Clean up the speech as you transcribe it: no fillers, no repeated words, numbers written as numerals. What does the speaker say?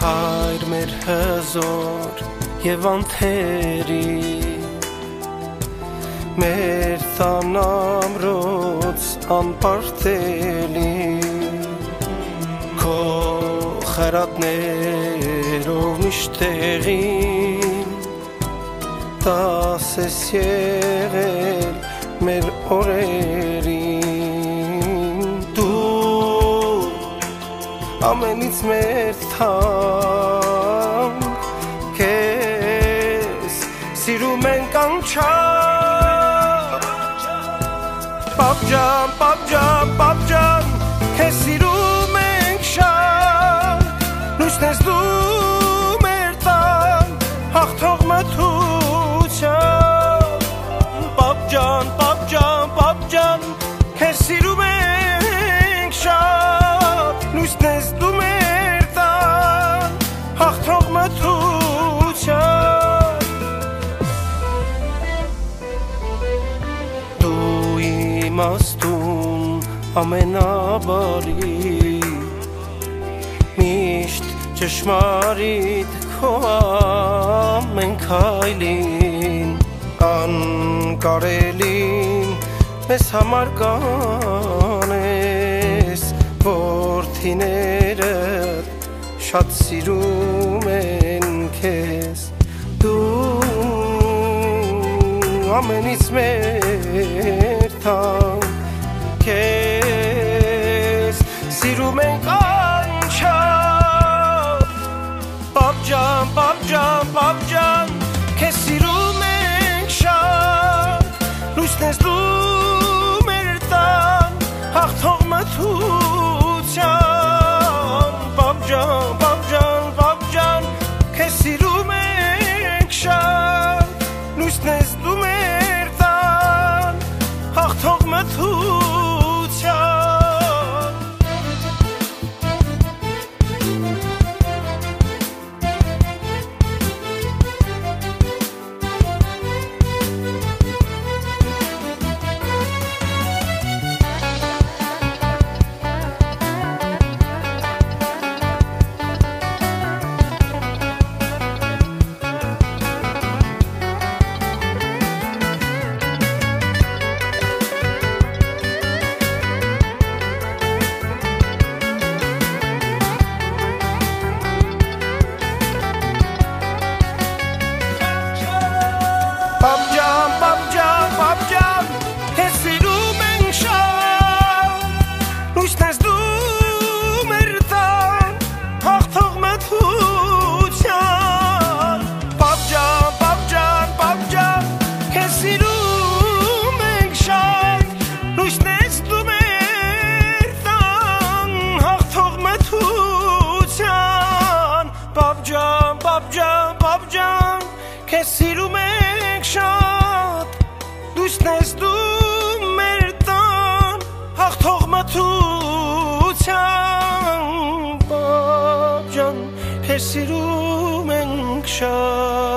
Հայր մեր հզոր և անթերի մեր տան ամրոց անպարտելի քո խրատներով միշտեղին տաս ես եղել մեր օրերին դու ամենից մեր թանկ քեզ սիրում ենք անչափ Պապ ջան, քեզ սիրում ենք շատ Լույսն ես դու մեր տան հաղթող մթության Պապ ջան, քեզ սիրում ենք շատ Լույսն ես դու մեր տան հաղթող մթության Դու իմաստուն ամենաբարի Միշտ ճշմարիտ քո ամեն քայլին Անկարելին մեզ համար կանես Որդիներդ շատ սիրում են քեզ Դու ամենից մեր թանկ քեզ սիրում ենք անչափ Պապ ջան, քեզ սիրում ենք շատ Լույսն ես դու մեր տան հաղթող մթության Պապ ջան, քեզ սիրում ենք շատ Լույսն ես դու մեր տան հաղթող մթության Պապ ջան, քեզ սիրում ենք շատ Լույսն ես դու մեր տան հաղթող մթության Պապ ջան, քեզ սիրում ենք շատ Լույսն ես դու մեր տան հաղթող մթության Պապ ջան, քեզ սիրում ենք շատ Լույսն ես դու մեր տան հաղթող մթության Պապ ջան, քեզ սիրում ենք շատ